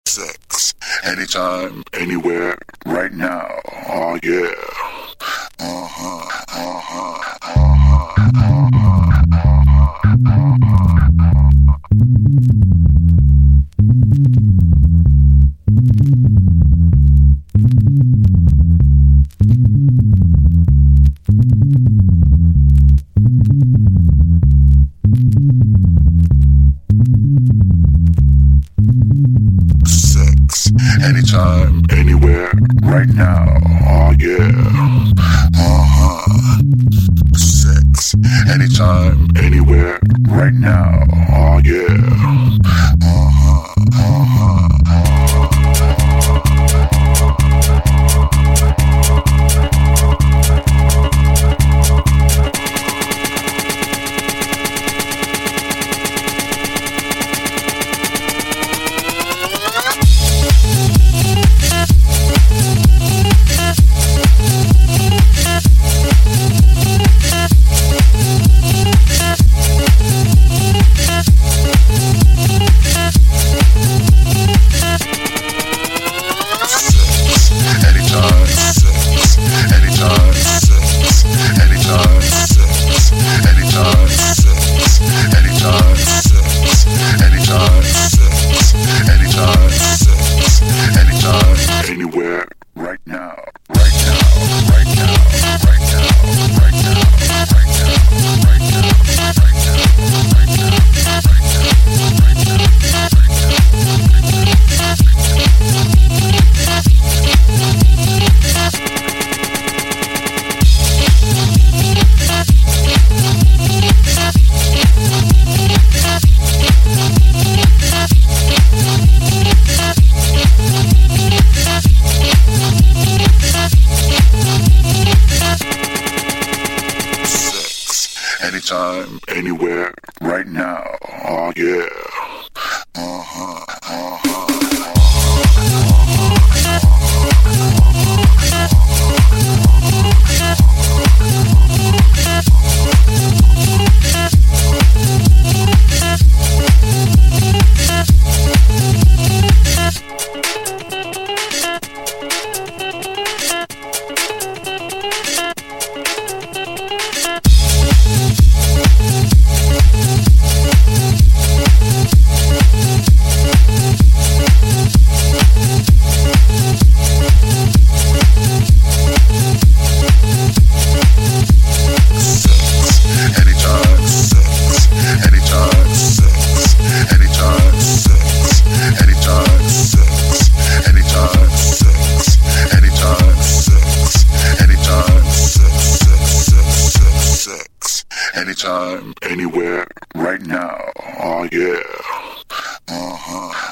Sex. Anytime, anywhere, right now. Oh yeah. Uh-huh. Uh-huh. Uh-huh. Sex. Anytime, anywhere, right now. Oh yeah. Uh-huh. Sex. Anytime, anywhere, right now. Oh yeah. Uh-huh. Uh-huh. Anywhere, right now, right now, right now, right now, right now, right now, right now, right now, right now, anytime, anywhere, right now. Oh yeah. Uh-huh. Uh-huh. Anytime, anywhere, right now. Oh yeah. Uh-huh.